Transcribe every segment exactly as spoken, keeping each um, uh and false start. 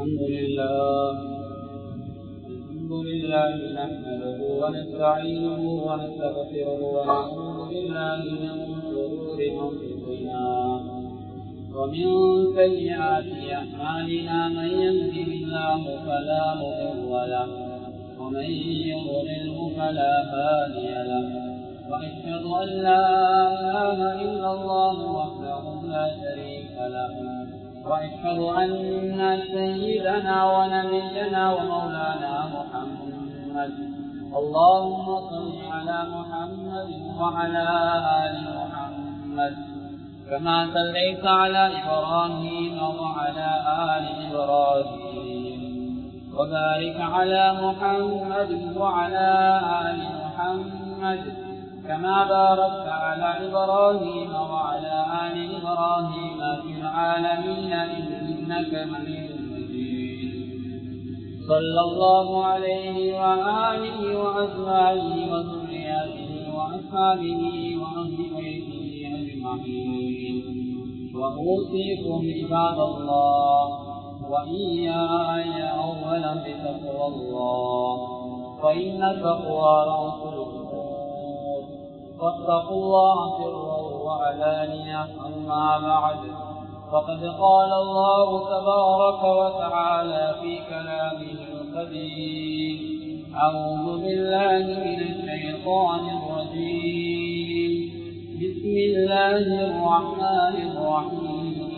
الحمد لله الحمد لله نحمده ونستعينه ونستغفره ونعوذ بالله من شرور أنفسنا ومن سيئات أعمالنا من يهده الله فلا مضل له ومن يضلله فلا هادي له وأشهد أن لا إله إلا الله وحده لا شريك له وأشهد أن سيدنا ونبينا ومولانا محمد اللهم صل على محمد وعلى آل محمد كما صليت على إبراهيم وعلى آل إبراهيم وبارك على محمد وعلى آل محمد كما باركت على إبراهيم وعلى آل إبراهيم في العالمين إنك حميد مجيد صلى الله عليه وآله وأزواجه وذرياته وأصحابه وأهل بيته أجمعين وأوصيكم عباد الله وإياي أولا بتقوى الله فإن التقوى رأس الأمور فاتقوا الله سرا وعلانية أما بعد فقد قال الله تبارك وتعالى في كلامه القديم أعوذ بالله من الشيطان الرجيم بسم الله الرحمن الرحيم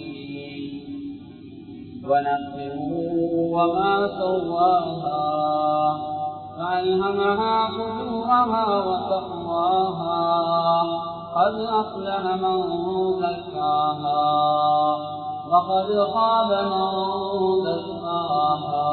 ونفسه وما سواها فألهمها فجورها وتقواها قد أفلح من زكاها وقد خاب من دساها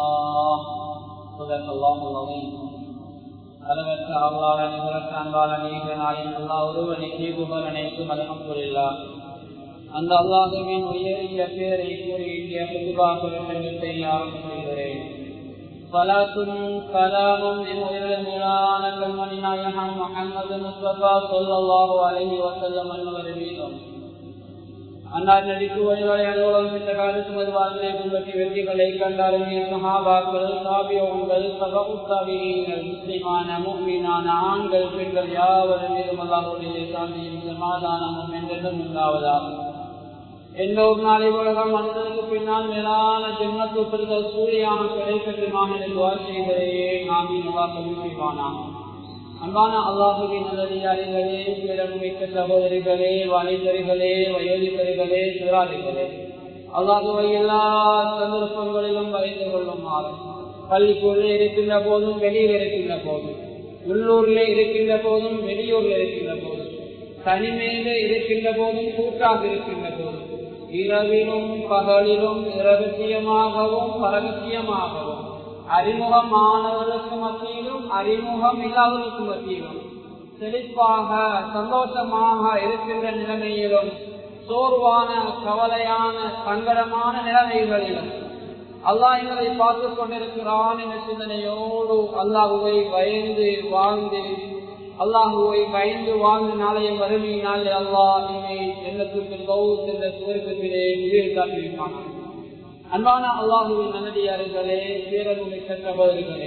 صدق الله العظيم அளவற்ற அல்லாஹ்வின் நிகரற்ற அன்பாளன் ஏகனாயின் அல்லாஹ் ஒருவனுக்கே புகழ் அனைத்தும் அல்ஹம்துலில்லாஹ். அந்த அல்லாஹ்வின் உயரிய பேரை கூறி இந்திய புதுவாக பிரசங்கத்தை ஆரம்பிக்கிறேன். ஸலாத்தும் ஸலாமும் நிலையான கண்மணி நாயகம் முஹம்மது முஸ்தபா ஸல்லல்லாஹு அலைஹி வஸல்லம் அவர்கள் மீதும் அன்னார் நடித்து வழிவரை அலுவலம் சென்ற காலத்து மதுவாழ்களை பின்பற்றி வெற்றிகளை கண்டாருமே சஹாபாக்கள் தாபியங்கள் சகவுத்தாபிகள் முஸ்லிமான முஃமினான ஆண்கள் பெண்கள் யாவரும் மீதும் அல்லாஹ்வுடைய சாந்தியும் சமாதானமும் என்றென்றும் உண்டாவதாக. எல்லோர் நாளை உலகம் வந்ததற்கு பின்னால் மேலான ஜன்னத்து பெறுதல் சூரியான கிடைக்கட்டுமாக துஆ செய்கிறேன். ஆமீன். அல்லாஹ் கபூல் செய்வானாக. அன்பான அல்லாஹுவின் நல்லடியார்களே, மிக்க சகோதரிகளே, வாலிபர்களே, வயோதிகர்களே, சிறாரிகளே, அல்லாஹுவை எல்லா சந்தர்ப்பங்களிலும் வரைந்து கொள்ளுமாறு பள்ளிக்குள்ளே இருக்கின்ற போதும் வெளியில் இருக்கின்ற போதும் உள்ளூர்ல இருக்கின்ற போதும் வெளியூர்ல இருக்கின்ற போதும் தனிமையில இருக்கின்ற போதும் கூட்டாக இருக்கின்ற போதும் இரவிலும் பகலிலும் இரகசியமாகவும் பரகசியமாகவும் அறிமுகமானவர்களுக்கு மத்தியிலும் அறிமுகம் இல்லாதவர்களுக்கு மத்தியிலும் செழிப்பாக சந்தோஷமாக இருக்கின்ற நிலைமையிலும் சோர்வான கவலையான சங்கடமான நிலைமைகளிலும் அல்லாஹ் எங்களை பார்த்து கொண்டிருக்கிறான் என்ற சிந்தனையோடு அல்லாஹுவை பயந்து வாழ்ந்து அல்லாஹுவை பயந்து வாழ்ந்து நாளைய வறுமையினால் அல்லாஹ் என்னை எண்ணத்துக்கு கௌரவ என்ற சுவர்க்கத்திலே உயிர் காட்டியிருப்பான். அன்பான அல்லாஹுவின் நல்லடியார்களே, பேரருமிக்க சகோதரிகளே,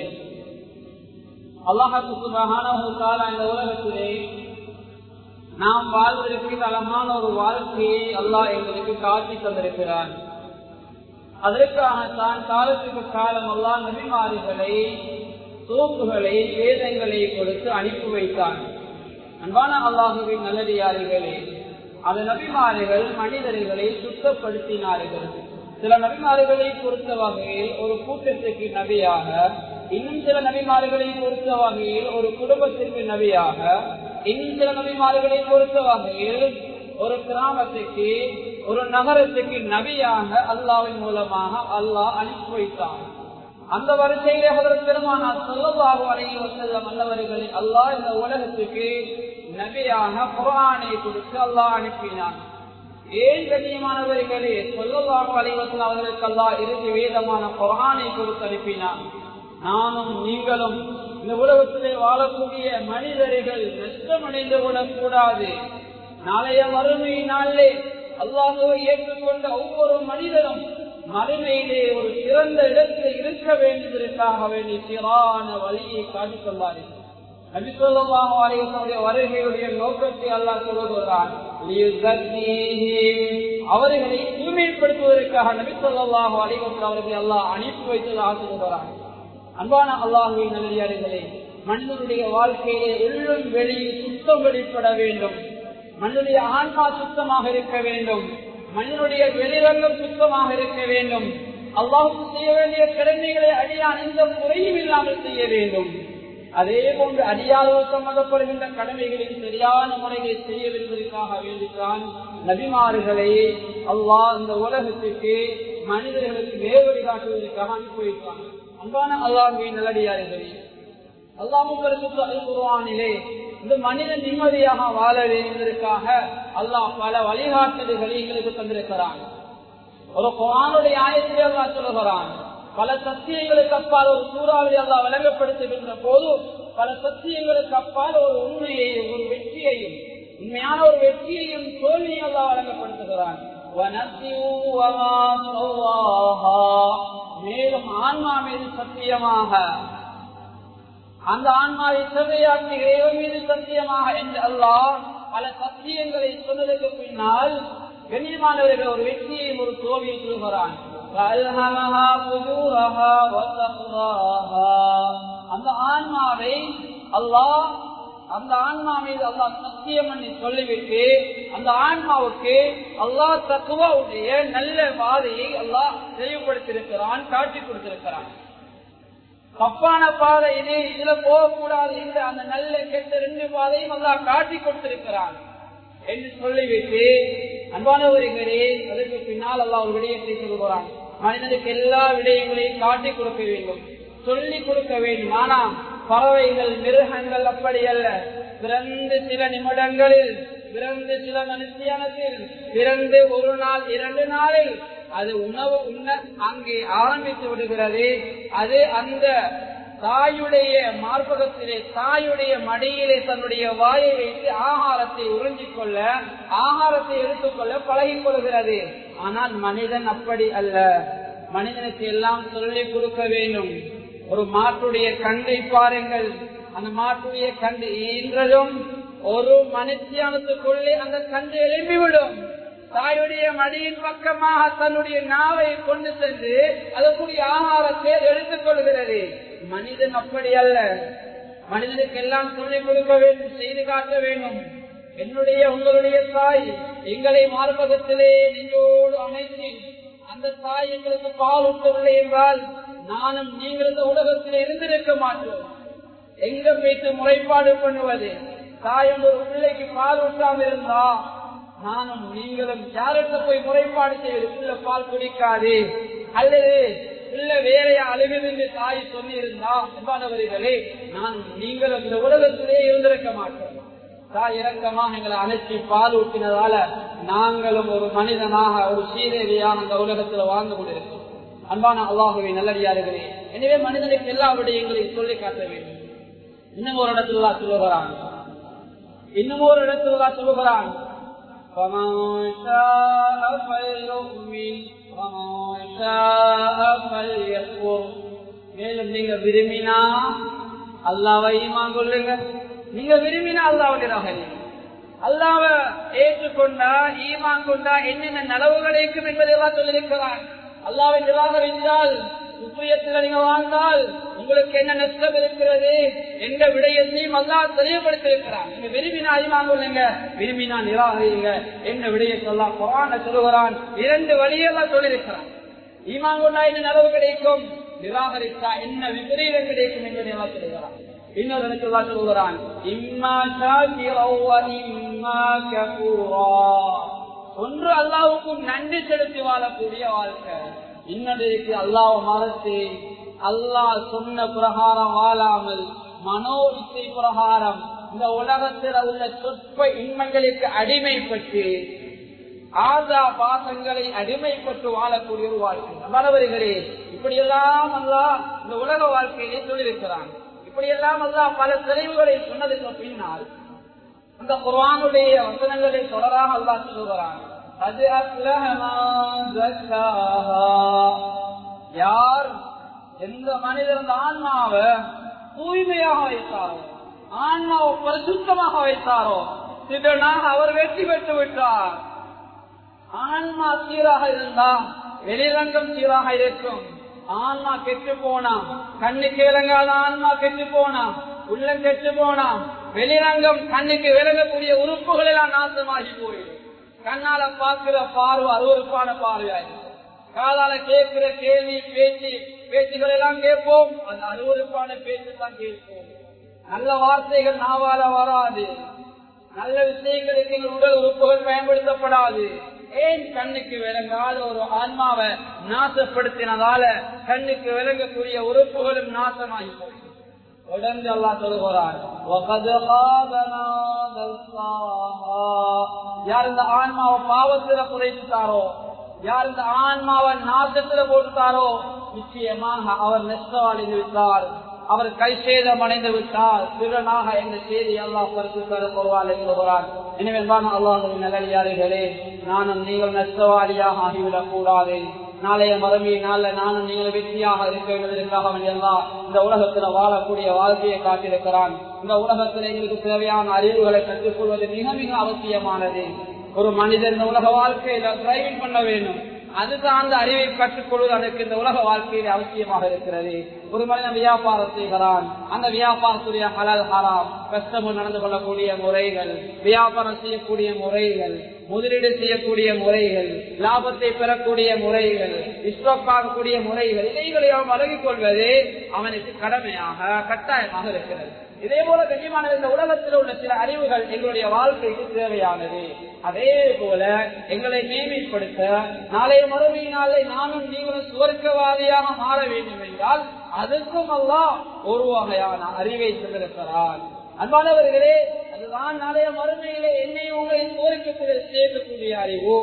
அல்லாஹ் சுப்ஹானஹு வ தஆலா இந்த உலகத்திலே நாம் வாழ்வதற்கு அழகான ஒரு வாழ்க்கையை அல்லாஹ் எங்களுக்கு காட்டி தந்திருக்கிறான். அதற்காகத்தான் காலத்துக்கு காலம் அல்லாஹ் நபிமார்களை தோப்புகளை வேதங்களை கொடுத்து அனுப்பி வைத்தான். அன்பான அல்லாஹுவின் நல்லடியார்களே, அந்த நபிமார்கள் மனிதர்களை சுத்தப்படுத்தினார்கள். சில நபிமார்களை பொறுத்த வகையில் ஒரு கூட்டத்திற்கு நபியாக, இன்னும் சில நபிமார்களை பொறுத்த வகையில் ஒரு குடும்பத்திற்கு நபியாக, இன்னும் சில நபிமார்களை பொறுத்த வகையில் ஒரு கிராமத்துக்கு ஒரு நகரத்துக்கு நபியாக அல்லாஹ்வின் மூலமாக அல்லாஹ் அனுப்பி வைத்தான். அந்த வரிசையிலே ஹஜ்ரத் பெருமானார் ஸல்லல்லாஹு அலைஹி வஸல்லம் அன்னவர்களை அல்லாஹ் இந்த உலகத்துக்கு நபியாக குர்ஆனை கொடுத்து அல்லாஹ் அனுப்பினான். ஏன் கண்ணியமானவர்களே, ஸல்லல்லாஹு அலைஹி வஸல்லம் அவர்களுக்கு அல்லாஹ் இறுதி வேதமான குர்ஆனை கொடுத்து அனுப்பினான். நானும் நீங்களும் இந்த உலகத்திலே வாழக்கூடிய மனிதர்கள் நஷ்டமடைந்து விடக்கூடாது. நாளைய மறுமை நாளிலே அல்லாஹ்வை ஏற்றுக்கொண்ட ஒவ்வொரு மனிதரும் மறுமையிலே ஒரு சிறந்த இடத்தில் இருக்க வேண்டியதற்காக வேண்டிய சீரான வழியை காட்டிக் கொண்டார்கள். நபி ஸல்லல்லாஹு அலைஹி வஸல்லம் வருகையுடைய நோக்கத்தை அல்லாஹ் சொல்கிறான், அவர்களை தூய்மைப்படுத்துவதற்காக நபி ஸல்லல்லாஹு அலைஹி வஸல்லம் அவர்களை அல்லாஹ் அனுப்பி வைத்ததாக சொல்கிறான். அன்பான அல்லாஹ்வின் நல்லடியார்களே, மனிதனுடைய வாழ்க்கையிலே உள்ளும் வெளியில் சுத்தம் வெளிப்பட வேண்டும். மனிதனுடைய ஆன்மா சுத்தமாக இருக்க வேண்டும். மனிதனுடைய வெளிரங்கம் சுத்தமாக இருக்க வேண்டும். அல்லாஹ்வுக்கு செய்ய வேண்டிய கடமைகளை அடியான் எந்த குறையும் இல்லாமல் செய்ய வேண்டும். அதே போன்று அடியாளர் சம்பந்தப்படுகின்ற கடமைகளில் சரியான முறையை செய்ய வேண்டுவதற்காக வேண்டித்தான் நபிமார்களை அல்லாஹ் இந்த உலகத்திற்கு மனிதர்களுக்கு நேர் வழிகாட்டுவதற்காக அனுப்பி வைத்தாங்க. அன்பான அல்லாஹ்வின் நல்லடியார்களே, அல்லாஹ் குர்ஆனிலே இந்த மனிதன் நிம்மதியாக வாழ வேண்டியதற்காக அல்லாஹ் பல வழிகாட்டுதல்களை எங்களுக்கு தந்திருக்கிறான். ஒரு குர்ஆனுடைய ஆயத்திலே அல்லாஹ் சொல்கிறான், பல சத்தியங்களுக்கு அப்பால் ஒரு சூறாவை அல்லாஹ் விளங்கப்படுத்துகின்ற போது பல சத்தியங்களுக்கு அப்பால் ஒரு உண்மையையும் ஒரு வெற்றியையும் உண்மையான ஒரு வெற்றியையும் தோல்வியும் அல்லாஹ் வழங்கப்படுத்துகிறான். மேலும் ஆன்மா மீது சத்தியமாக, அந்த ஆன்மாவை செவ்வையாக்கி இறைவன் மீது சத்தியமாக என்று அல்லாஹ் பல சத்தியங்களை சொன்னதற்கு பின்னால் கண்ணியமானவர்கள் ஒரு வெற்றியையும் ஒரு தோல்வியை சொல்கிறான். அந்த ஆன்மாவை அல்லாஹ் அந்த ஆன்மா மீது அல்லாஹ் சத்தியம் பண்ணி சொல்லிவிட்டு அந்த ஆன்மாவுக்கு அல்லாஹ் தக்வாவுடைய நல்ல பாதையை அல்லாஹ் தெளிவுபடுத்தியிருக்கிறான், காட்டி கொடுத்திருக்கிறான். தப்பான பாதை இது, இதுல போகக்கூடாது என்று அந்த நல்ல கெட்ட ரெண்டு பாதையும் அல்லாஹ் காட்டி கொடுத்திருக்கிறான் என்று சொல்லிவிட்டு அன்பானவர்களே, அதற்கு பின்னால் அல்லாஹ் ஒரு விடயத்தை சொல்கிறான். மனிதனுக்கு எல்லா விடயங்களையும் காட்டி கொடுக்க வேண்டும், சொல்லிக் கொடுக்க வேண்டும். ஆனால் பறவைகள் மிருகங்கள் அப்படி அல்ல. பிறந்து சில நிமிடங்களில், பிறந்து சில மனுஷியானத்தில், பிறந்து ஒரு நாள் இரண்டு நாளில் அது உணவு உண்ண அங்கே ஆரம்பித்து விடுகிறது. அது அந்த தாயுடைய மார்பகத்திலே, தாயுடைய மடியிலே தன்னுடைய வாயை வைத்து ஆகாரத்தை உறிஞ்சிக் கொள்ள, ஆகாரத்தை எடுத்துக்கொள்ள பழகிக் கொள்கிறது. ஆனால் மனிதன் அப்படி அல்ல. மனிதனுக்கு எல்லாம் சொல்லிக் கொடுக்க வேண்டும். ஒரு மாட்டுடைய கண்டை பாருங்கள், அந்த மாட்டுடைய கண்டு ஈன்றதும் ஒரு மனுஷியானத்துக்குள்ளே அந்த கண்டு எழும்பிவிடும். தாயுடைய மடியின் பக்கமாக தன்னுடைய நாவை கொண்டு சென்று அதற்குரிய ஆகாரத்தை எடுத்துக் கொள்கிறது. மனிதன் அப்படி அல்ல. மனிதனுக்கு எல்லாம் சொல்லிக் கொடுக்க வேண்டும், செய்து காட்ட வேண்டும். என்னுடைய உங்களுடைய தாய் எங்களை மார்பகத்திலே நெஞ்சோடு அமைத்து அந்த தாய் எங்களுக்கு பால் ஊட்டவில்லை என்றால் நானும் நீங்கள் இந்த உலகத்தில் இருந்திருக்க மாட்டோம். எங்க போய்த்து முறைப்பாடு பண்ணுவது? தாய் ஒரு பிள்ளைக்கு பால் ஊட்டாமல் இருந்தா நானும் நீங்களும் யாருக்கு போய் முறைப்பாடு செய்வது? பிள்ளை பால் குடிக்காது அல்லது பிள்ளை வேறையா அழுகுது என்று தாய் சொன்னிருந்தா என்பானவர்களே, நான் நீங்களும் இந்த உலகத்திலே இருந்திருக்க மாட்டோம். தாய் இறக்கமாக எங்களை அழைச்சி பால் ஊட்டினதால நாங்களும் ஒரு மனிதனாக, ஒரு சீதேவியாக அந்த உலகத்தில் வாழ்ந்து கொண்டிருக்கோம். அன்பான அல்லாஹுவை நல்லடியார்களே, எனவே மனிதனுக்கு எல்லா விடயங்களையும் சொல்லி காட்ட வேண்டும். இன்னும் ஒரு இடத்துல சொல்லுகிறான், இன்னும் ஒரு இடத்துல சொல்லுகிறான், மேலும் நீங்க விரும்பினா அல்லாஹ்வை ஈமான் கொள்ளுங்க. நீங்க விரும்பினா அல்லாஹ்வுடைய அல்லாஹ்வை ஏற்றுக்கொண்டா, ஈமான் கொண்டா என்னென்ன நலவு கிடைக்கும் என்பதெல்லாம் சொல்லியிருக்கிறான். அல்லாஹ்வை நிராகரித்தால், சுப்ரியத்தில் நீங்க வாழ்ந்தால் உங்களுக்கு என்ன நஷ்டம் இருக்கிறது என்ற விடயத்தையும் அல்லாஹ் தெளிவுபடுத்தியிருக்கிறான். நீங்க விரும்பினா ஈமான் கொள்ளுங்க, விரும்பினா நிராகரிங்க என்ற விடயத்தை அல்லாஹ் குர்ஆன்ல சொல்லுகிறான். இரண்டு வழியெல்லாம் சொல்லியிருக்கிறான். ஈமான் கொண்டா என்ன நலவு கிடைக்கும், நிராகரித்தா என்ன விபரீதம் கிடைக்கும் என்பதை எல்லாம் சொல்லுகிறான். இன்னொரு இடத்துல சொல்லுகிறான், இம்மா ஷாக்கிரா வ இம்மா கஃபூரா. ஒன்று அல்லாஹ்வுக்கு நன்றி செலுத்தி வாழக்கூடிய வாழ்க்கை, இன்னொருக்கு அல்லாஹ் மறந்து அல்லாஹ் சொன்ன பிரகாரம் வாழாமல் மனோ இச்சை பிரகாரம் இந்த உலகத்தில் உள்ள சொற்ப இன்மைகளுக்கு அடிமைப்பட்டு ஆசா பாசங்களை அடிமைப்பட்டு வாழக்கூடிய ஒரு வாழ்க்கை. மாணவர்களே, இப்படியெல்லாம் அல்லாஹ் இந்த உலக வாழ்க்கையிலே சொல்லியிருக்கிறான். இப்படியெல்லாம் அல்லாஹ் பல தெளிவுகளை சொன்னதுக்கு பின்னால் அந்த குர்ஆனுடைய வசனங்களை தொடராக அல்லாஹ் சொல்லுகிறான். அது அஃப்லஹ மன் ஸக்காஹா. யார் எந்த மனிதர் அந்த ஆன்மாவை தூய்மையாக வைத்தாரோ, ஆன்மாவை பரிசுத்தமாக வைத்தாரோ, இதனாக அவர் வெற்றி பெற்று விட்டார். ஆன்மா சீராக இருந்தா வெளிரங்கம் சீராக இருக்கும். ஆன்மா கெட்டு போனா, கண்ணுக்கு விளங்காத ஆன்மா கெட்டு போனா, உள்ளம் கெட்டு போனா, வெளிரங்கம் கண்ணுக்கு விளங்கக்கூடிய உறுப்புகள் எல்லாம் நாசமாகி போயிடும். கண்ணால பார்க்கிற பார்வை அருவருப்பான பார்வையாயிருக்கும். காதால கேட்கிற கேள்வி பேச்சு பேச்சுகள் எல்லாம் கேட்போம், அந்த அருவருப்பான பேச்சு தான் கேட்போம். நல்ல வார்த்தைகள் நாவால வராது, நல்ல விஷயங்களுக்கு எங்கள் உடல் உறுப்புகள் பயன்படுத்தப்படாது. ஏன்? கண்ணுக்கு விளங்காத ஒரு ஆன்மாவை நாசப்படுத்தினதால கண்ணுக்கு விளங்கக்கூடிய உறுப்புகளும் நாசமாகி போய் உடனே அல்லாஹ் சொல்கிறார், யார் இந்த ஆன்மாவை பாவத்தில குறைத்தாரோ, யார் இந்த ஆன்மாவை நாசத்துல போட்டுத்தாரோ, நிச்சயமாக அவர் நஷ்டவாளி விட்டார், அவர் கை சேதம் அடைந்து விட்டார், திருடனாக என்ற செய்தி அல்லாஹ் சொல்கிறார். எனவே அல்லாஹ்வின் நல்லடியார்களே, நானும் நீங்கள் நஷ்டவாளியாக ஆகிவிடக் கூடாது. நாளைய மறுமையை நாள்ல நானும் நீங்கள் வெற்றியாக இருக்க வேண்டியதற்காக எல்லாம் இந்த உலகத்துல வாழக்கூடிய வாழ்க்கையை காட்டியிருக்கிறான். இந்த உலகத்துல எங்களுக்கு தேவையான அறிவுகளை கற்றுக்கொள்வது மிக மிக அவசியமானது. ஒரு மனிதன் இந்த உலக வாழ்க்கையில டிரைவிங் பண்ண வேண்டும், அதுதான் அந்த அறிவை கற்றுக்கொள்வது அதற்கு இந்த உலக வாழ்க்கையில் அவசியமாக இருக்கிறது. ஒரு மனிதன் வியாபாரம் செய்கிறான், அந்த வியாபாரத்துடைய ஹலால் ஹராம், கஸ்டமர் நடந்து கொள்ளக்கூடிய முறைகள், வியாபாரம் செய்யக்கூடிய முறைகள், முதலீடு செய்யக்கூடிய முறைகள், லாபத்தை பெறக்கூடிய முறைகள், இஷ்டப்பாகக்கூடிய முறைகள், இதைகளை அவன் வழங்கிக் கொள்வது அவனுக்கு கடமையாக கட்டாயமாக இருக்கிறது. இதே போல கண்ணியமான இந்த உலகத்தில் உள்ள சில அறிவுகள் எங்களுடைய வாழ்க்கைக்கு தேவையானது. அதே போல எங்களை மேம்படுத்த நாளைய மறுமையினாலே நானும் நீங்களும் சுவர்க்கவாதியாக மாற வேண்டும் என்றால் அதற்கும் அல்லாஹ் ஒரு வகையான அறிவை தந்திருக்கிறார். அன்பானவர்களே, அதுதான் நாளைய மறுமையிலே என்னை உங்களை சுவர்க்கத்தில் சேர்க்கக்கூடிய அறிவு,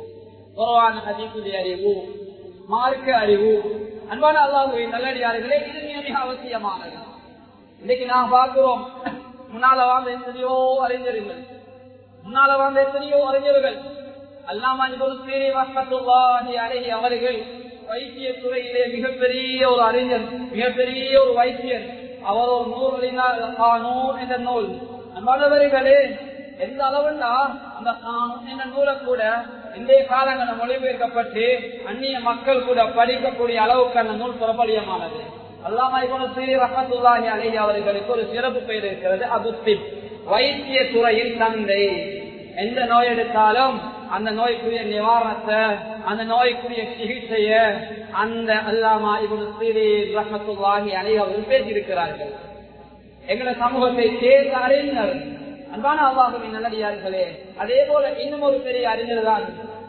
குர்ஆன் ஹதீஸுடைய அறிவு, மார்க்க அறிவு. அன்பான அல்லாஹ்வின் நல்லடியார்களே, இது மிக மிக அவசியமானது. இன்னைக்கு நான் பார்க்கிறோம், முன்னால வாழ்ந்த எத்தனையோ அறிஞர்கள், முன்னால வாழ்ந்த எத்தனையோ அறிஞர்கள், அல்லாமா இப்னு சீரீன் ரஹ்மத்துல்லாஹி அலைஹி அவர்கள் வைத்திய துறையிலே மிகப்பெரிய ஒரு அறிஞர், மிகப்பெரிய ஒரு வைத்தியர். அவர் ஒரு நூல் எழுதினார், கானூன் என்ற நூல். மாணவர்களே, எந்த அளவுன்னா அந்த கானூன் என்ற நூலை கூட இன்றைய காலங்களில் மொழிபெயர்க்கப்பட்டு அந்நிய மக்கள் கூட படிக்கக்கூடிய அளவுக்கு அந்த நூல் பிரபலியமானது. அல்லாமா இப்னு சீரீன் ரஹ்மத்துல்லாஹி அலைஹி அவர்களுக்கு ஒரு சிறப்பு பெயர் இருக்கிறது, அபுத்திப், வைத்திய துறையின் தந்தை. எந்த நோய் எடுத்தாலும் அந்த நோய்க்குரிய நிவாரணத்தை, அந்த நோய்க்குரிய சிகிச்சைய அந்த அல்லாமா இப்னு சீரீன் ரஹ்மத்துல்லாஹி அலைஹி அவர்கள் பேசியிருக்கிறார்கள். எங்களை சமூகத்தை சேர்ந்த அறிஞர். அன்பான அல்லாஹ்வின் நல்லடியார்களே, அதே போல இன்னும் ஒரு பெரிய அறிஞர் தான்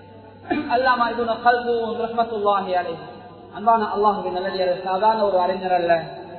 அல்லாமா இப்னு கல்தூன் ரஹ்மத்துல்லாஹி அலைஹி. அன்பான அல்லாஹ்வின் நல்லடியார், சாதாரண ஒரு அறிஞர் அல்ல,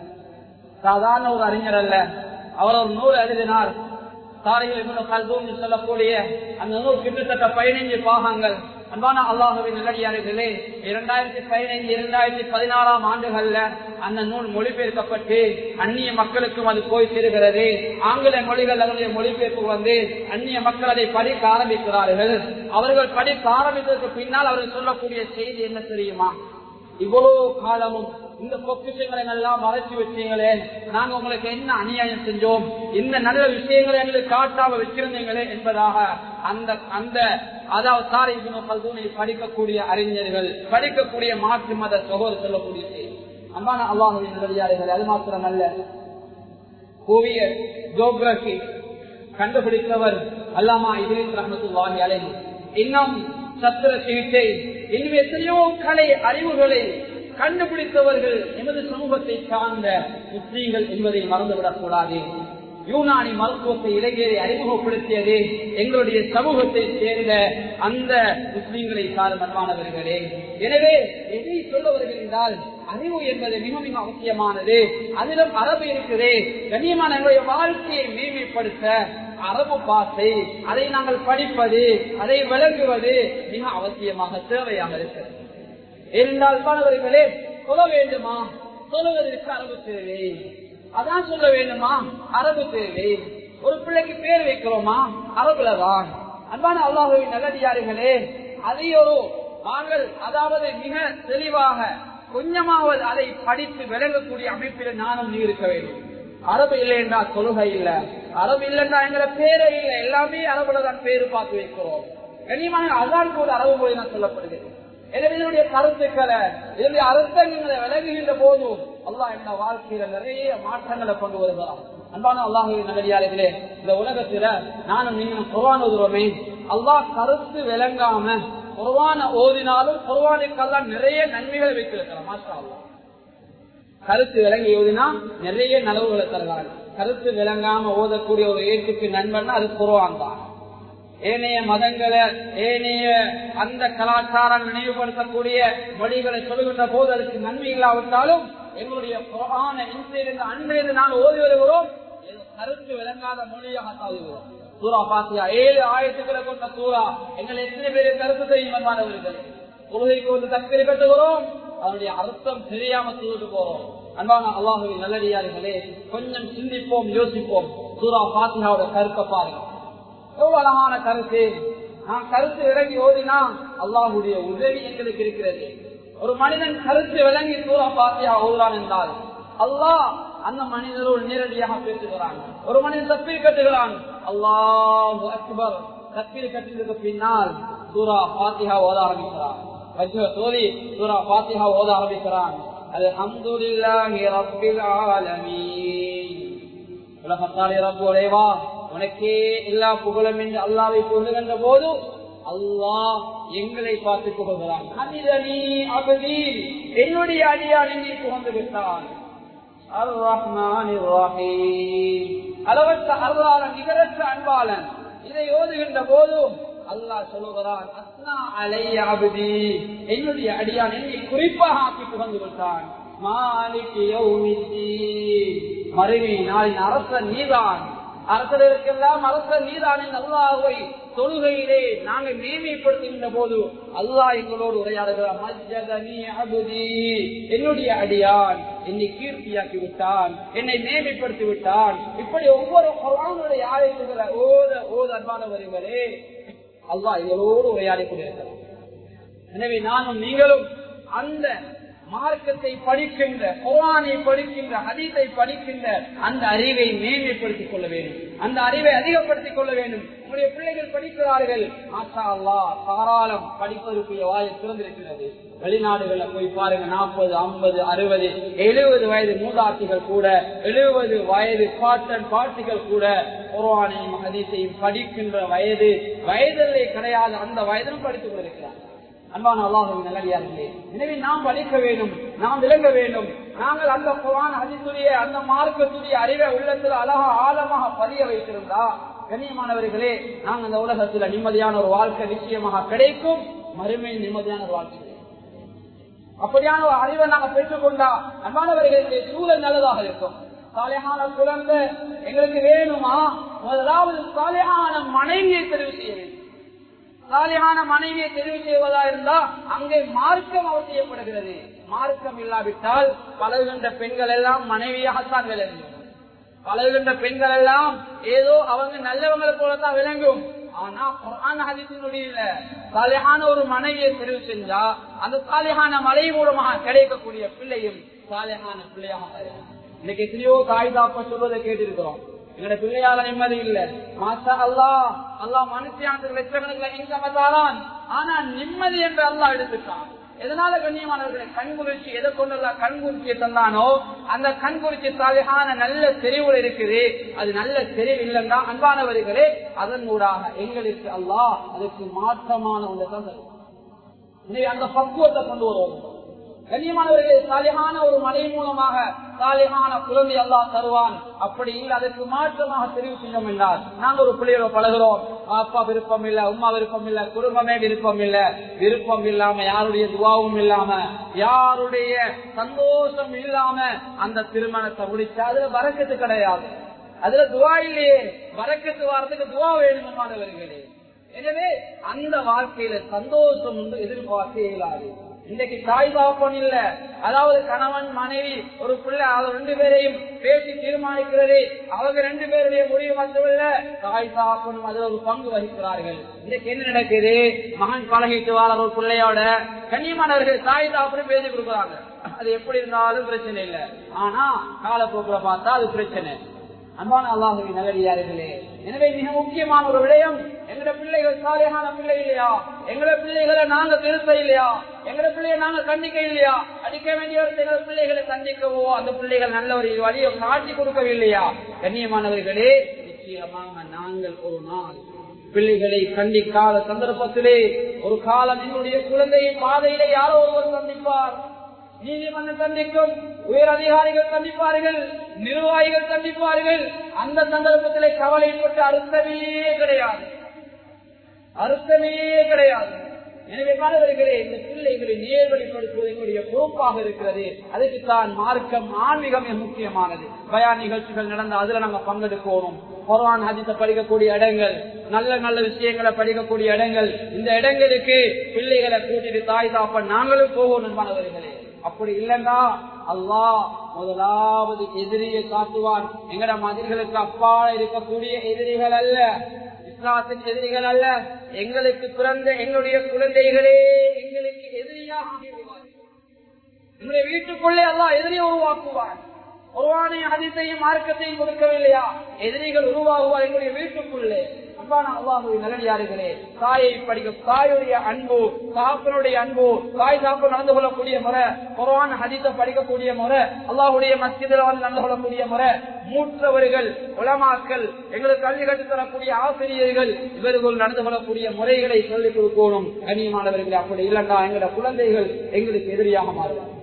சாதாரண ஒரு அறிஞர் அல்ல. அவர் ஒரு நூல் எழுதினார், தாரிகள் இப்னு கல்தூன் சொல்லக்கூடிய அந்த நூல் கிட்டத்தட்ட பதினைஞ்சு பாகங்கள். அன்பான அல்லாஹ்வின் நல்லடியார்களே, இரண்டாயிரத்தி பதினைந்து இரண்டாயிரத்தி பதினாறாம் ஆண்டுகள்ல அந்த நூல் மொழிபெயர்க்கப்பட்டு அந்நிய மக்களுக்கும் அது போய் சேருகிறது. ஆங்கில மொழிகள் அதனுடைய மொழிபெயர்ப்பு வந்து அந்நிய மக்கள் அதை படிக்க ஆரம்பிக்கிறார்கள். அவர்கள் படிக்க ஆரம்பித்ததற்கு பின்னால் அவர்கள் சொல்லக்கூடிய செய்தி என்ன தெரியுமா? இவ்வளவு காலமும் இந்த பொக்கிஷங்களை எல்லாம் மறைச்சு வச்சீங்களே, நாங்க உங்களுக்கு என்ன அநியாயம் செஞ்சோம், இந்த நல்ல விஷயங்களை எங்களுக்கு காட்டாம வச்சிருந்தீங்களே என்பதாக அந்த அந்த அதாவது தாரிக் இப்னு கல்தூனை படிக்கக்கூடிய அறிஞர்கள், படிக்கக்கூடிய மாற்று மத சகோதரர் சொல்லக்கூடிய செய்தி. அன்பான அல்லாஹ்வின் நல்லடியார்களே, அது மாத்திரம் அல்ல, புவியியல் ஜியோகிராபி கண்டுபிடித்தவர் அல்லாமா இப்னு ரஹ்மத்துல்லாஹி அலைஹி. இன்னும் சத்திர சிகிச்சை, இன்னும் எத்தனையோ கலை அறிவுகளை கண்டுபிடித்தவர்கள் எமது சமூகத்தை சார்ந்த முஸ்லீம்கள் என்பதை மறந்துவிடக் கூடாது. யூனானி மருத்துவத்தை இலங்கையை அறிமுகப்படுத்தியது எங்களுடைய சமூகத்தை சேர்ந்த அந்த முஸ்லீம்களை சார்ந்த மன்பானவர்களே. எனவே எதை சொல்ல வருகிறால், அறிவு என்பது மிக மிக அவசியமானது. அதிலும் அரபு இருக்குது. கண்ணியமான எங்களுடைய வாழ்க்கையை மேம்படுத்த அரபு பாசை, அதை நாங்கள் படிப்பது, அதை விளங்குவது மிக அவசியமாக தேவையாக இருக்கிறது. இருந்தால் மாணவர்களே, சொல்ல வேண்டுமா? சொல்லுவதற்கு அரபு தேவை. அதான் சொல்ல வேண்டுமா? அரபு தேவை. ஒரு பிள்ளைக்கு பேர் வைக்கிறோமா? அரபுல தான். அன்பான அல்லாஹ்வின் நல்லடியார்களே, அதை ஒரு நாங்கள் அதாவது மிக தெளிவாக கொஞ்சமாவது அதை படித்து விளங்கக்கூடிய அமைப்பில் நானும் நீ இருக்க வேண்டும். அரபு இல்லை என்றால் தொழுகை இல்லை, அரபு இல்லைன்னா எங்களை பேரே இல்லை, எல்லாமே அரபுல தான் பேரு பார்த்து வைக்கிறோம். கனிமான அதான் கூட அரபு மொழி தான் சொல்லப்படுகிறது. எனவே இதனுடைய கருத்துக்களை இதனுடைய அர்த்தங்களை விளங்குகின்ற போதும் அல்லாஹ் என்ற வாழ்க்கையில நிறைய மாற்றங்களை கொண்டு வருகிறார். அன்பான அல்லாஹ்வின் நல்லடியார்களே, இந்த உலகத்துல நானும் நீங்களும் குர்ஆன் ஓதுறோமே, அல்லாஹ் கருத்து விளங்காம குர்ஆன ஓதினாலும் குர்ஆனுக்கெல்லாம் நிறைய நன்மைகளை வைத்திருக்கிறார். மாஷா அல்லாஹ், கருத்து விளங்கி ஓதினா நிறைய நலவுகளை தருகிறார். கருத்து விளங்காம ஓதக்கூடிய ஒரு ஏற்றுக்கு நண்பன்னா அது குர்ஆன் தான். ஏனைய மதங்களை ஏனைய அந்த கலாச்சாரம் நினைவுபடுத்தக்கூடிய மொழிகளை சொல்லுகின்ற போது அதுக்கு நன்மை இல்லாவிட்டாலும் எங்களுடைய குர்ஆனை இன்றிலிருந்து அன்றிலிருந்து நான் ஓதி வருகிறோம், கருத்து விளங்காத மொழியாக சாதுகிறோம். சூரா ஃபாத்திஹா ஏழு ஆயத்துக்களை கொண்ட சூரா. எங்களை எத்தனை பேரை கருத்து செய்யும் என்பானவர்கள் தொழுகைக்கு வந்து தக்பீர் கட்டுகிறோம், அதனுடைய அர்த்தம் தெரியாம சொல்லிட்டு போறோம். அன்பான அல்லாஹ்வின் நல்லடியார்களே, கொஞ்சம் சிந்திப்போம், யோசிப்போம். சூரா ஃபாத்திஹாவோட கருத்தை பாருங்க, எவ்வளவு அழகான கருத்து. நான் கருத்து விளங்கி ஓதினா அல்லாஹ்வுடைய உதவி எங்களுக்கு இருக்கிறது. ஒரு மனிதன் கருத்து விளங்கி சூரா ஃபாத்திஹா ஓதுறான் என்றால் அல்லாஹ் அந்த மனிதரோடு நேரடியாக பேசுகிறான். ஒரு மனிதன் தக்பீர் கட்டுகிறான், அல்லாஹு அக்பர், தக்பீர் கட்டினதுக்கு பின்னால் சூரா ஃபாத்திஹா ஓத ஆரம்பிக்கிறான். சோதி சூரா ஃபாத்திஹா ஓத ஆரம்பிக்கிறான். அல்ஹம்துலில்லாஹி ரப்பில் ஆலமீன், உலகத்தாலே ரப்புடைய வா உனக்கே எல்லா புகழும் என்று அல்லாஹ்வை புகழுகின்ற போது அல்லாஹ் எங்களை பார்த்து புகழ்கிறான். ஹமிதனி அப்தி, என்னுடைய அடியான் என்னை புகழ்ந்து விட்டான். அர் ரஹ்மானிர் ரஹீம், அளவற்ற அருளாளன் நிகரற்ற அன்பாளன். இதை ஓதுகின்ற போது அல்லாஹ் சொல்லுகிறான், அஸ்னா அலைய அப்தி, என்னுடைய அடியான் என்னை குறிப்பாக ஆக்கி புகழ்ந்து விட்டான். மாலிகி யௌமித்தீன், மறுமை நாளின் அரசன் நீதான், அரசர்களுக்கெல்லாம் அரசர் நீதானின் அல்லாஹ்வை தொழுகையிலே நாங்கள் மேன்மைப்படுத்துகின்ற போது அல்லாஹ் எங்களோடு உரையாடுகிறார். மஜ்ஜதனி அப்தி, என்னுடைய அடியான் என்னை கீர்த்தியாக்கி விட்டான், என்னை மேன்மைப்படுத்தி விட்டான். இப்படி ஒவ்வொரு குர்ஆனுடைய ஆயத்துக்களை ஓத ஓத அன்பானவர்களே அல்லாஹ் எங்களோடு உரையாடி கொண்டிருக்கிறார். எனவே நானும் நீங்களும் அந்த மார்க்கத்தை படிக்கின்ற, குர்ஆனை படிக்கின்ற, ஹதீஸை படிக்கின்ற அந்த அறிவை மேன்மைப்படுத்திக் கொள்ள வேண்டும், அந்த அறிவை அதிகப்படுத்திக் கொள்ள வேண்டும். உங்களுடைய பிள்ளைகள் படிக்கிறார்கள், மாஷா அல்லாஹ், தாராளம் படிப்பதற்குரிய வாயை திறந்திருக்கிறது. வெளிநாடுகள்ல போய் பாருங்க, நாற்பது ஐம்பது அறுபது எழுபது வயது மூதாட்டிகள் கூட, எழுபது வயது பாட்டன் பாட்டிகள் கூட குர்ஆனையும் ஹதீஸையும் படிக்கின்ற வயது வயதிலே கிடையாது, அந்த வயதிலும் படித்துக் கொண்டிருக்கிறார். அன்பான அல்லாஹ்வின் நல்லடியார்களே, எனவே நாம் படிக்க வேண்டும், நாம் விளங்க வேண்டும். நாங்கள் அந்த குர்ஆன் ஹதீஸுடைய அந்த மார்க்கத்துடைய அறிவை உள்ளத்தில் அழகா ஆழமாக பதிய வைத்திருந்தா கண்ணியமானவர்களே, நாங்கள் அந்த உலகத்துல நிம்மதியான ஒரு வாழ்க்கை நிச்சயமாக கிடைக்கும், மறுமையில் நிம்மதியான ஒரு வாழ்க்கை. அப்படியான ஒரு அறிவை நாங்கள் பெற்றுக்கொண்டா அன்பானவர்களுடைய சூழல் நல்லதாக இருக்கும். சாலிஹான குழந்தை எங்களுக்கு வேணுமா, முதலாவது சாலிஹான மனைவியை தெரிவு செய்ய வேண்டும். சாலிஹான மனைவியை தெரிவு செய்வதா இருந்தா அங்கே மார்க்கம் அவசியப்படுகிறது. மார்க்கம் இல்லாவிட்டால் பழகுகின்ற பெண்கள் எல்லாம் மனைவியாகத்தான் விளங்கும். பழகுகின்ற பெண்கள் எல்லாம் ஏதோ அவங்க நல்லவங்களை போலத்தான் விளங்கும். ஆனா குர்ஆன் ஹதீஸினுடைய சாலிஹான ஒரு மனைவியை தெரிவு செஞ்சா அந்த சாலிஹான மலை மூலமாக கிடைக்கக்கூடிய பிள்ளையும் சாலிஹான பிள்ளையாக இருக்கும். இன்னைக்கு எத்தனையோ காய்தாப்ப சொல்வதை கேட்டிருக்கிறோம். எங்களோட பிள்ளையால நிம்மதி இல்ல, மாஷா அல்லாஹ், அல்லாஹ் மனுஷியானது லட்சக்கணக்கில் இன்கம் தாரான், ஆனா நிம்மதி என்று அல்லாஹ் எடுத்துட்டான். எதனால கண்ணியமானவர்களை, கண்குறிச்சி எதை கொண்டெல்லாம் கண்குறிச்சியை தந்தானோ அந்த கண்குறிச்சி சாலிஹான நல்ல தெரிவுல இருக்குது. அது நல்ல தெரிவு இல்லைன்னா அன்பானவர்களே அதன் ஊடாக எங்களுக்கு அல்லாஹ் அதுக்கு மாற்றமான ஒன்றை தந்தது. அந்த பக்குவத்தை கொண்டு வருவோம். கண்ணியமானவர்களே, சாலிஹான ஒரு மலை மூலமாக சாலிஹான குழந்தை அல்லாஹ் தருவான். அப்படி இல்லை அதற்கு மாற்றமாக தெரிவு செய்யும் என்றால் நாங்கள் ஒரு பிள்ளையோட பழகிறோம், அப்பா விருப்பம் இல்ல, உமா விருப்பம் இல்ல, குடும்பமே விருப்பம் இல்ல, விருப்பம் இல்லாம யாருடைய துவாவும் இல்லாம யாருடைய சந்தோஷம் இல்லாம அந்த திருமணத்தை முடிச்சா அதுல பரக்கத்து கிடையாது. அதுல துவா இல்லையே, பரக்கத்து வாரத்துக்கு துவா வேணுமானவர்களே. எனவே அந்த வாழ்க்கையில சந்தோஷம் வந்து எதிர்பார்க்க இயலாது. இன்றைக்கு தாய் தாப்பன் இல்ல, அதாவது கணவன் மனைவி ஒரு பிள்ளை ரெண்டு பேரையும் பேசி தீர்மானிக்கிறது. அவங்க ரெண்டு பேருடைய முடிவு மட்டுமல்ல, தாய் தாப்பனும் அதில் ஒரு பங்கு வகிக்கிறார்கள். இன்றைக்கு என்ன நடக்குது? மகன் பழகிட்டு வாழ ஒரு பிள்ளையோட கண்ணியமானவர்கள் தாய் தாப்பனும் பேசி கொடுக்குறாங்க. அது எப்படி இருந்தாலும் பிரச்சனை இல்லை. ஆனா காலப்போக்குல பார்த்தா அது பிரச்சனை. அன்பான அல்லாஹுவின் நல்லடியார்களே, எனவே மிக முக்கியமான ஒரு விடயம், எங்களோட பிள்ளைகள் சாலையான பிள்ளை இல்லையா, எங்களோட பிள்ளைகளை நாங்க திருத்த இல்லையா, எங்களோட பிள்ளையை நாங்க கண்டிக்க இல்லையா, அடிக்க வேண்டிய எங்களோட பிள்ளைகளை கண்டிக்கவோ அந்த பிள்ளைகள் நல்ல ஒரு வழியை காட்டி கொடுக்கவில்லையா, கண்ணியமானவர்களே, நிச்சயமாக நாங்கள் ஒரு நாள் பிள்ளைகளை கண்டிக்காத சந்தர்ப்பத்திலே ஒரு காலம் எங்களுடைய குழந்தையின் பாதையிலே யாரோ ஒருவர் சந்திப்பார். நீதிமன்றம் சந்திக்கும், உயர் அதிகாரிகள் சந்திப்பார்கள், நிர்வாகிகள் சந்திப்பார்கள். அந்த சந்தர்ப்பத்திலே கவலைப்பட்டு அர்த்தமே கிடையாது, அர்த்தமே கிடையாது. எனவே மாணவர்களே, இந்த பிள்ளைகளை நேர்வழிப்படுத்துவது எங்களுடைய பொறுப்பாக இருக்கிறது. அதுக்குத்தான் மார்க்கம் ஆன்மீகம் முக்கியமானது. பயான் நிகழ்ச்சிகள் நடந்த அதுல நாங்க பங்கெடுக்கணும். குர்ஆன் ஹதீஸை படிக்கக்கூடிய இடங்கள், நல்ல நல்ல விஷயங்களை படிக்கக்கூடிய இடங்கள், இந்த இடங்களுக்கு பிள்ளைகளை கூட்டிட்டு தாய் தாப்பன் நாங்களும் போகணும் மாணவர்களே. அப்படி இல்லைன்னா அல்லாஹ் முதலாவது எதிரியை காட்டுவான். எங்கட மதில்களுக்கு அப்பால இருக்கக்கூடிய எதிரிகள் அல்ல, இஸ்லாத்தின் எதிரிகள் அல்ல, எங்களுக்கு பிறந்த எங்களுடைய குழந்தைகளே எங்களுக்கு எதிரியாக ஆகிவிடுவார்கள். எங்களுடைய வீட்டுக்குள்ளே அல்லாஹ் எதிரியை உருவாக்குவான். குர்ஆனை ஹதீஸையும் மார்க்கத்தையும் கொடுக்கவில்லையா, எதிரிகள் உருவாகுவார் எங்களுடைய வீட்டுக்குள்ளே. அல்லாஹ்வின் நல்லடியார்களே, தாயை படிக்க தாயுடைய அன்பு, தாப்பனுடைய அன்பு, தாய் தாப்பன் நடந்து கொள்ளக்கூடிய முறை, குர்ஆன் ஹதீஸை படிக்கக்கூடிய முறை, அல்லாஹ்வுடைய மஸ்ஜிதில் வந்து நடந்து கொள்ளக்கூடிய முறை, மூற்றவர்கள் உலமாக்கள் எங்களுக்கு கல்வி கற்றுத் தரக்கூடிய ஆசிரியர்கள் இவர்கள் நடந்து கொள்ளக்கூடிய முறைகளை சொல்லிக் கொடுக்கணும். கண்ணியமானவர்களே, அப்படி இல்லைன்னா எங்களோட குழந்தைகள் எங்களுக்கு எதிரியாக மாறுவார்.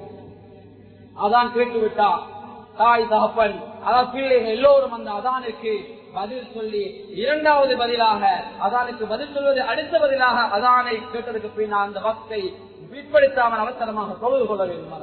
அதான் கேட்டு விட்டா தாய் தகப்பன் அதாவது பிள்ளைகள் எல்லோரும் அந்த அதானுக்கு பதில் சொல்லி இரண்டாவது பதிலாக அதானுக்கு பதில் சொல்வது அடுத்த பதிலாக அதானை கேட்டதுக்கு பின்னால் அந்த வக்தை பிற்படுத்தாமல் அவசரமாக தொழுது கொள்ள வேண்டும்.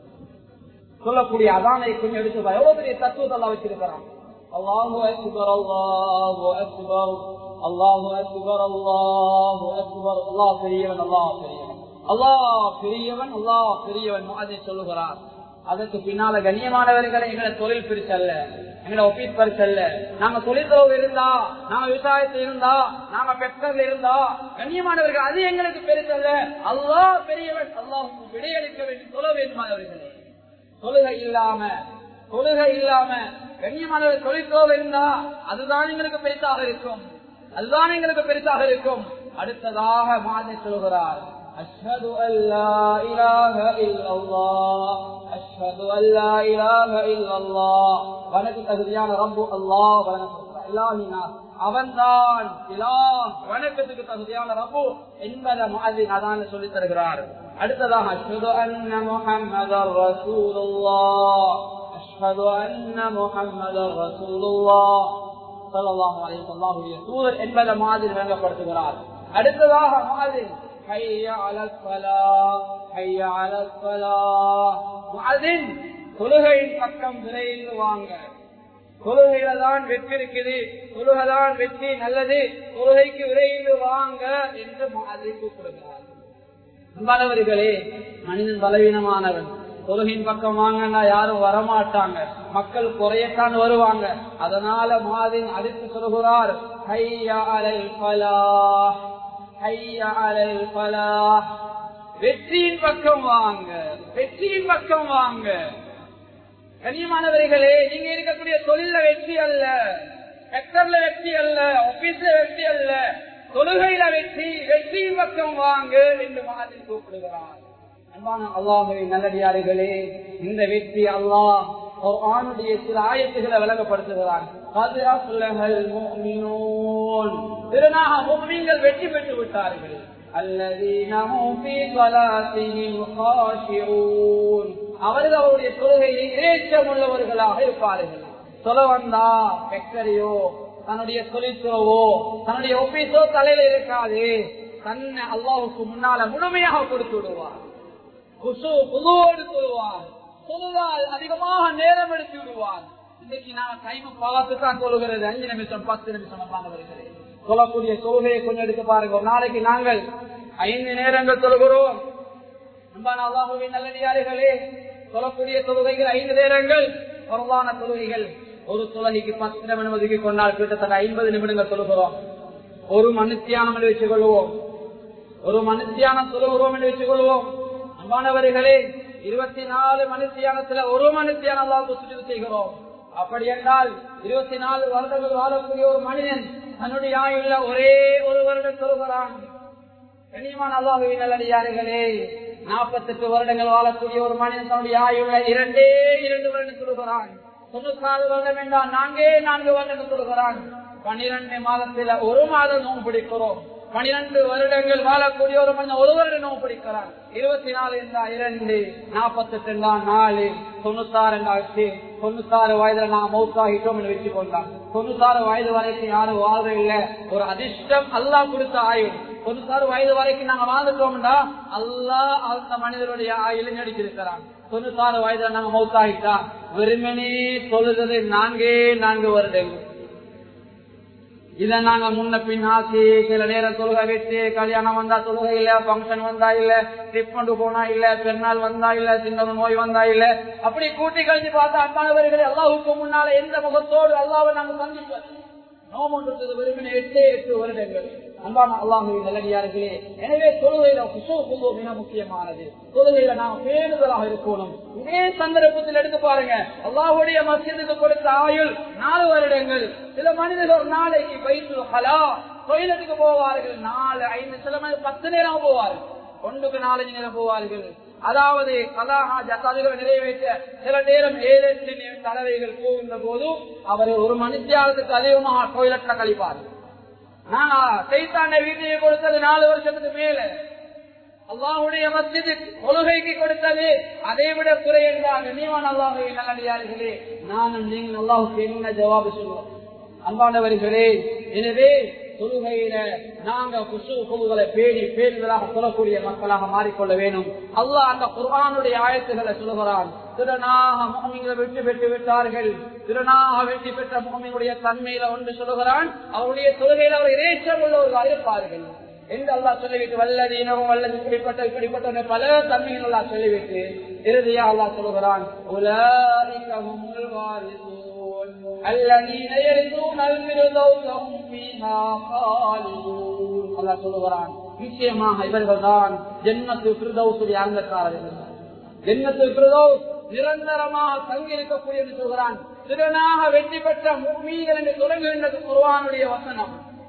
சொல்லக்கூடிய அதானை கொஞ்சம் எடுத்து எவ்வளவு பெரிய தத்துவத்தை எல்லாம் வச்சிருக்கிறான். அல்லாஹு அக்பர், அல்லாஹு அக்பர், அல்லாஹு அக்பர், அல்லாஹு அக்பர், அல்லாஹ் பெரியவன், அல்லாஹ் பெரியவன், அல்லாஹ் பெரியவன், அல்லாஹ் பெரியவன் அதை சொல்லுகிறார். அதற்கு பின்னால கண்ணியமானவர்களை எங்களை தொழில் பிரிச்சல்ல, எங்களை ஒப்பீஸ் பரிசல்ல, நாங்க தொழில்துறவு இருந்தா, நாங்க விவசாயத்தில் இருந்தா, நாங்க பெற்றோர்கள் இருந்தா, கண்ணியமானவர்கள் அது எங்களுக்கு பெருசல்ல. அல்லாஹ் பெரியவன், அல்லாஹுக்கு விடையளிக்க வேண்டும் சொல்ல வேண்டுமானவர்களே. தொழுகை இல்லாம தொழுகை இல்லாம கண்ணியமானவர்கள் தொழில்துறவு இருந்தா அதுதான் எங்களுக்கு பெருசாக இருக்கும், அதுதான் எங்களுக்கு பெருசாக இருக்கும். அடுத்ததாக மாதிரி சொல்கிறார், அஷ்ஹது அல்லா இலாஹ இல்லல்லாஹ், அஷ்ஹது அல்லா இலாஹ இல்லல்லாஹ். வணக்கு தகுதியான ரப்பு அல்லாஹ், வணக்கம் அவன்தான் இலாஹ், வணக்கத்துக்கு தகுதியான ரப்பு என்பதை முஅஸ்ஸின் அதான் சொல்லி தருகிறார். அடுத்ததாக அஷ்ஹது அன்ன முஹம்மதர் ரசூலுல்லாஹ், அஷ்ஹது அன்ன முஹம்மதர் ரசூலுல்லாஹ் ஸல்லல்லாஹு அலைஹி வஸல்லம் தூதர் என்பதை மாதிரி விளங்கப்படுத்துகிறார். அடுத்ததாக முஅஸ்ஸின் ஹய்ய அலல் ஸலாஹ், ஹய்ய அலல் ஸலாஹ். முஅஸ்ஸின் தொழுகையின் பக்கம் விரைந்து வாங்க, தொழுகையில தான் வெற்றி இருக்குது, தொழுகைதான் வெற்றி நல்லது, தொழுகைக்கு விரைந்து வாங்க என்று முஅஸ்ஸின் கூப்பிடுகிறார். அன்பானவர்களே, மனிதன் பலவீனமானவன், தொழுகையின் பக்கம் வாங்கன்னா யாரும் வரமாட்டாங்க, மக்கள் குறையத்தான் வருவாங்க. அதனால முஅஸ்ஸின் அடுத்து சொல்கிறார், ஹய்ய அலல் ஃபலாஹ், ஹய்ய அலல் ஃபலாஹ். வெற்றியின் பக்கம் வாங்க, வெற்றியின் பக்கம் வாங்க. கண்ணியமானவர்களே, நீங்க இருக்கக்கூடிய தொழில வெற்றி அல்ல, செக்டர்ல வெற்றி அல்ல, ஆபீஸ்ல வெற்றி அல்ல, தொழுகையில வெற்றி, வெற்றியின் பக்கம் வாங்க என்று முஅஸ்ஸின் கூப்பிடுகிறார். அன்பான அல்லாஹ்வின் நல்லடியார்களே, இந்த வெற்றி அல்லாஹ் குர்ஆனுடைய சில ஆயத்துக்களை விளங்கப்படுத்துகிறார். கத் அஃலஹல் முஃமினூன், திருநாக முஃமின்கள் வெற்றி பெற்று விட்டார்கள். அல்லதீன ஹும் ஃபீ ஸலாத்திஹிம் காஷிஊன், அவர்கள் அவருடைய தொழுகையில் இறைச்சம் உள்ளவர்களாக இருப்பார்கள். சொல்ல வந்தா ஃபேக்டரியோ தன்னுடைய தொழிற்துறவோ தன்னுடைய ஆபீஸோ தலையில இருக்காது, தன்னை அல்லாஹ்வுக்கு முன்னால முழுமையாக கொடுத்து விடுவார், குசு புதுவோடு சொல்லுவார், சொல்லுவார் அதிகமாக நேரம் எடுத்து விடுவார். இன்னைக்கு நாங்க டைம் பார்த்து தான் தொழுகிறது, அஞ்சு நிமிஷம் பத்து நிமிஷம் வருகிறது. சொல்லக்கூடிய தொழுகையை கொஞ்சம் எடுத்து பாருங்க. ஒரு நாளைக்கு நாங்கள் ஐந்து நேரங்கள் தொழுகிறோம், அல்லாஹ்வின் நல்லடியார்களே, சொல்லக்கூடிய தொழுகைகள் ஐந்து நேரங்கள் பரவான தொழுகைகள். ஒரு தொழுகைக்கு பத்து நிமிடம் ஒதுக்கி கொண்டால் கிட்டத்தட்ட ஐம்பது நிமிடங்கள் தொழுகிறோம். ஒரு மனுத்தியானம் என்று வச்சுக் கொள்வோம், ஒரு மனுத்தியானம் தொழுகிறோம் என்று வச்சுக் கொள்வோம். அன்பானவர்களே, இருபத்தி நாலு மனுத்தியானத்துல ஒரு மனுத்தியானம் அல்லாஹ்வுக்கு சுஜூத் செய்கிறோம். அப்படி என்றால் இருபத்தி நாலு வருடங்கள் வாழக்கூடிய ஒரு மனிதன் தன்னுடைய ஆயுள்ள ஒரே ஒரு வருடம் தொழுகிறான். கண்ணியமான அல்லாஹ்வின் நல்லடியார்களே, நாற்பத்தி எட்டு வருடங்கள் வாழக்கூடிய ஒரு மனிதன் தன்னுடைய ஆயுள்ள இரண்டே இரண்டு வருடம் தொழுகிறான். தொண்ணூத்தி நாலு வருடம் என்றால் நான்கே நான்கு வருடங்கள் தொழுகிறான். பன்னிரண்டு மாதத்துல ஒரு மாதம் நோன்பு பிடிக்கிறோம். பனிரெண்டு வருடங்கள் வாழக்கூடிய ஒரு மனிதன் ஒரு வருடம் நோன்பு பிடிக்கிறான். இருபத்தி நாலு என்றா இரண்டு, நாற்பத்தி எட்டு என்றா நாலு, தொண்ணூத்தாறு என்றாச்சு. தொண்ணூத்தாறு வயதுல நான் மௌத்தாகிட்டோம் என்று வச்சு கொண்டான். தொண்ணூத்தாறு வயது வரைக்கும் யாரும் வாழ்ற இல்ல, ஒரு அதிர்ஷ்டம் அல்லாஹ் கொடுத்த ஆயுள். தொண்ணூத்தாறு வயது வரைக்கும் நாங்க வாழ்ந்துட்டோம்டா அல்லாஹ் அந்த மனிதனுடைய ஆயுள் நடிச்சிருக்கிறான். தொண்ணூத்தாறு வயதுல நாங்க மௌத்தாகிட்டா வெறுமனே தொழுகிறது நான்கே நான்கு வருடங்கள். இத நாங்க முன்ன பின் ஆசி சில நேரம் தொழுகை விட்டு கல்யாணம் வந்தா தொழுகை இல்ல, பங்கன் வந்தா இல்ல, ட்ரிப் கொண்டு போனா இல்ல, பெருநாள் வந்தா இல்ல, சின்ன நோய் வந்தா இல்ல, அப்படி கூட்டி கழிச்சு பார்த்தா அன்பானவர்களே, அல்லாஹ்வுக்கு முன்னால எந்த முகத்தோடு அல்லாஹ்வை நாங்க சந்திப்போம். நோம்புன்றது வெறுமனே எட்டே எட்டு வருடங்கள். அன்பான அல்லாஹ்வின் நல்லடியார்களே, எனவே தொழுகையில குஷூ மிக முக்கியமானது. தொழுகையில நாம் பேணுதலாக இருக்கணும். இதே சந்தர்ப்பத்தில் எடுத்து பாருங்க, அல்லாஹ்வுடைய மஸ்ஜிதுக்கு கொடுத்த ஆயுள் நாலு வருடங்கள். சில மனிதர்கள் ஒரு நாளைக்கு பைத்துல் ஹலா தொழிலுக்கு போவார்கள், நாலு ஐந்து, சில மனிதர் பத்து நேரம் போவார்கள், ஒன்றுக்கு நாலஞ்சு நேரம் போவார்கள். அதாவது கலாஹா ஜக்காதுகளை நிறைவேற்ற சில நேரம் ஏழு எட்டு தலைவைகள் போகின்ற போது அவர் ஒரு மனுஷியாரத்துக்கு அதிகமாக டொய்லெட்ல கழிப்பார்கள். நாங்க சைத்தாண்ட வீட்டையே கொடுத்தது நாலு வருஷத்துக்கு மேல, அல்லாஹ்வுடைய மஸ்ஜிது தொழுகைக்கு கொடுத்தது அதை விட குறை என்றால் கண்ணியமான அல்லாஹ்வின் நல்லடியார்களே, நானும் நீங்கள் அல்லாஹ்வுக்கு என்ன ஜவாபு சொல்லுவோம்? அன்பானவர்களே, எனவே தொழுகையில நாங்க குஷூ குழுக்களை பேணி பேணுதலாக சொல்லக்கூடிய மக்களாக மாறிக்கொள்ள வேண்டும். அல்லாஹ் அந்த குர்ஆனுடைய ஆயத்துக்களை சொல்லுகிறான். திறனாக முஹ்மின்களை வெற்றி பெற்று விட்டார்கள், திறனாக வெற்றி பெற்ற முஹ்மினுடைய தன்மையில ஒன்று சொல்லுகிறான், அவருடைய தொழுகையில அவர் இறைச்சம் உள்ளவர்களாக இருப்பார்கள் என்று அல்லாஹ் சொல்லிவிட்டு வல்லதீனமும் வல்லது இப்படிப்பட்ட இப்படிப்பட்ட பல தன்மைகள் அல்லாஹ் சொல்லிவிட்டு இறுதியா அல்லாஹ் சொல்லுகிறான், உலாயிக ஹுமுல் வாரிசூன் الذين يرثون الفردوس هم فيها خالدون. அல்லாஹ் சொல்லுகிறான், நிச்சயமாக இவர்கள்தான் ஜன்னத்துல் ஃபிர்தௌஸுடைய அங்கக்காரர்கள். ஜன்னத்துல் ஃபிர்தௌஸ் நிரந்தரமாக தங்கி இருக்கக்கூடிய என்று சொல்கிறான். திறனாக வெற்றி பெற்ற முஃமின்கள் என்று தொடங்குகின்றது குர்ஆனுடைய வசனம்.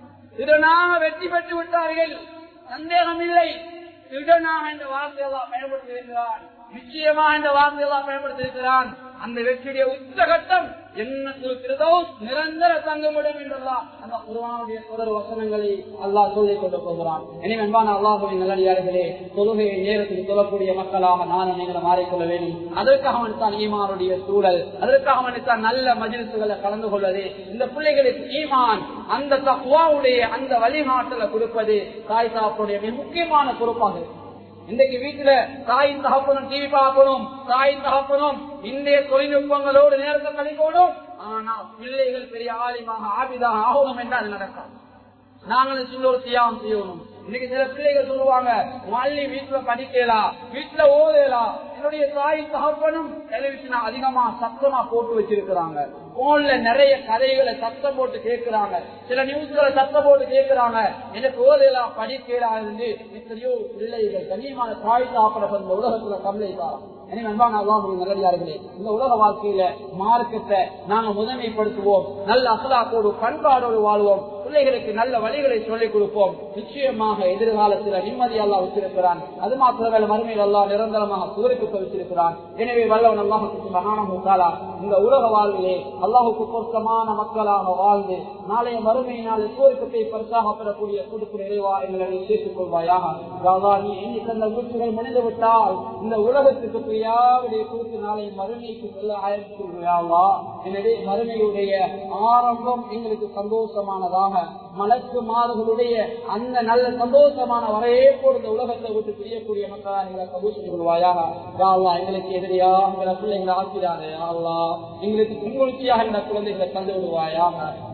திறனாக வெற்றி பெற்று விட்டார்கள், சந்தேகம் இல்லை. திறனாக என்ற வார்த்தையெல்லாம் பயன்படுத்தியிருக்கிறான், நிச்சயமா இந்த வார்த்தையெல்லாம் பயன்படுத்தியிருக்கிறான். அந்த வெற்றியுடைய உச்சகட்டம் ஜன்னத்துல் ஃபிர்தௌஸ் நிரந்தர தங்குமிடம் என்றெல்லாம் அந்த குர்ஆனுடைய தொடர் வசனங்களை அல்லாஹ் சொல்லிக் கொண்டு போகிறான். எனவே அன்பான அல்லாஹ்வின் நல்லடியார்களே, தொழுகையை நேரத்தில் சொல்லக்கூடிய மக்களாக நானும் நீங்கள் மாறிக்கொள்ள வேண்டும். அதற்காக அவனுத்தான் ஈமானுடைய சூழல், அதற்காக அவனுத்தான் நல்ல மஜ்லிஸ்களை கலந்து கொள்வது, இந்த பிள்ளைகளுக்கு ஈமான் அந்த தக்வாவுடைய அந்த வழிகாட்டலை கொடுப்பது தாய் தகப்பனுடைய மிக முக்கியமான பொறுப்பாக. இன்றைக்கு வீட்டுல தாயின் தகப்பனும் டிவி பார்க்கணும், தாயின் தகப்பனும் இந்திய தொழில்நுட்பங்களோடு நேரத்தை கழிக்கணும். ஆனா பிள்ளைகள் பெரிய ஆலிமாக ஆபிதாக ஆகணும் என்றால் நடக்கும். நாங்களும் சொல்ல ஒரு தியாகம் செய்யணும். இன்னைக்கு சில பிள்ளைகள் சொல்லுவாங்க, மல்லி வீட்டுல படிக்கலாம், வீட்டுல ஓதலாம். என்னுடைய தாய் தகப்பனும் டெலிவிஷன் அதிகமா சத்தமா போட்டு வச்சிருக்கிறாங்க, போன்ல நிறைய கதைகளை சத்தம் போட்டு கேட்கிறாங்க, சில நியூஸ்களை சத்தம் போட்டு கேட்கிறாங்க. எனக்கு ஓதலாம் படிக்கலாம் இருந்து எத்தனையோ பிள்ளைகள் கண்ணியமான தாய் தகப்பன இந்த உலகத்துல கம்ப்ளைண்ட். எனவே அன்பான அல்லாஹ்வின் நல்லடியார்களே, இந்த உலக வாழ்க்கையில மார்க்கத்தை நாங்க முதன்மைப்படுத்துவோம், நல்ல அஸ்லாத்தோடு பண்பாடோடு வாழ்வோம், பிள்ளைகளுக்கு நல்ல வழிகளை சொல்லிக் கொடுப்போம். நிச்சயமாக எதிர்காலத்தில் நிம்மதி அல்லாஹ் வச்சிருக்கிறான். அது மாத்திரமல்ல, மறுமையில் அல்லாஹ் நிரந்தரமாக சூரியக்கு வச்சிருக்கிறான். எனவே வல்லவன் அல்லாஹ் சுப்ஹானஹு வ தஆலா இந்த உலக வாழ்விலே அல்லாஹுக்கு பொருத்தமான மக்களாக வாழ்ந்து நாளைய மறுமையினால் சூரியத்தை பரிசாக பெறக்கூடிய கொடுப்பு நிறைவா எங்களை சேர்த்துக் கொள்வாயாக. நீ எண்ணி தந்த வீட்டுகள் முடிந்து விட்டால் இந்த உலகத்துக்கு யாவுடைய குறித்து நாளை மறுமைக்கு செல்ல ஆரம்பித்துள்ளா. எனவே மறுமையுடைய ஆரம்பம் எங்களுக்கு சந்தோஷமானதாக, மலக்கு மாறுகளுடைய அந்த நல்ல சந்தோஷமான வரையே போல் இந்த உலகத்தை விட்டு பிரியக்கூடிய மக்களாக எங்களை கபூல் கொள்வாயாக. எங்களுக்கு எதிரியாக பிள்ளைங்களை ஆக்கிறாரே அல்லா, எங்களுக்கு துன்புறுத்தியாக இந்த குழந்தைகளை தந்து விடுவாயாக.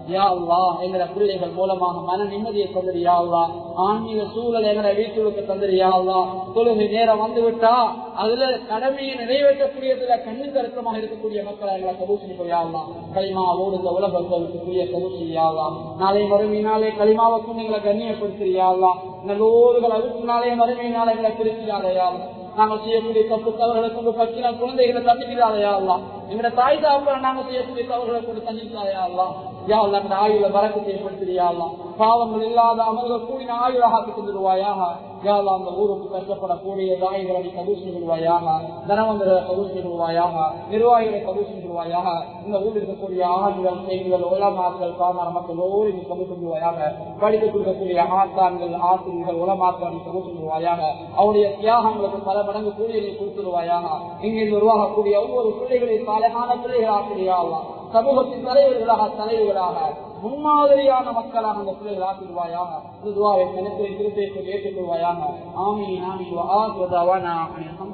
யா அல்லாஹ் எங்களை பிள்ளைகள் மூலமாக மன நிம்மதியை தந்துரு யா அல்லாஹ். ஆன்மீக சூழல் எங்களை வீட்டுக்கு தந்துரு யா அல்லாஹ். தொழுகை நேரம் வந்து விட்டா அதுல கடமையை நிறைவேற்றக்கூடியதுல கண்ணு கருத்தமாக இருக்கக்கூடிய மக்களை எங்களை கபூல் செய்ய யா அல்லாஹ். களிமாவோடு இந்த உலகத்துக்குரிய கபூல் செய்ய யா அல்லாஹ். நாளை மறுமையினாலே களிமாவுக்கும் எங்களை கண்ணியப்படுத்துறியா யா அல்லாஹ். நல்லோர்கள் அதுக்குனாலே மறுமையினாலே எங்களை பிரிக்கிறாரையா நாங்கள் செய்யக்கூடிய தப்பு தவறுகளை கொண்டு பக்கின குழந்தைகளை தண்டிக்கிறாரையா அல்லாஹ். எங்களோட தாய் தாப்புல நாங்கள் செய்யக்கூடிய தவறுகளை கொண்டு தண்டிக்கிறாரையா அல்லாஹ். யா அல்லாஹ் அந்த ஆயுள வரக்கத்தை ஏற்படுத்தியா அல்லாஹ். பாவங்கள் இல்லாத அமல்கள் கூடின ஆயுளாக தந்துடுவாயாக. யா அல்லாஹ் அந்த ஊருக்கு கஷ்டப்படக்கூடிய தாய்களை கபூல் செய்வாயாக. தனவந்தர்களை கபூல் செய்வாயாக. நிர்வாகிகளை கபூல் செய்வாயாக. இந்த ஊரில் இருக்கக்கூடிய ஆண்கள் பெண்கள் உலமாக்கள் பாமர மக்கள் ஒவ்வொரு கபூல் செய்வாயாக. படித்து கொடுக்கக்கூடிய ஆசான்கள் ஆசிரியர்கள் உலமாக்கள் கபூல் செய்வாயாக. அவருடைய தியாகங்களுக்கு பல மடங்கு கூலியை கொடுத்துருவாயாக. இங்கே உருவாகக்கூடிய ஒவ்வொரு பிள்ளைகளையும் சாலையான பிள்ளைகளாக சமூகத்தின் தலைவர்களாக தலைவர்களாக முன்மாதிரியான மக்களாக அந்த பிள்ளைகள் ஆக்கிடுவாயாக. திருப்பை திருப்பை ஏற்றுக்கொள்வாயாக. ஆமீன் ஆமீன்.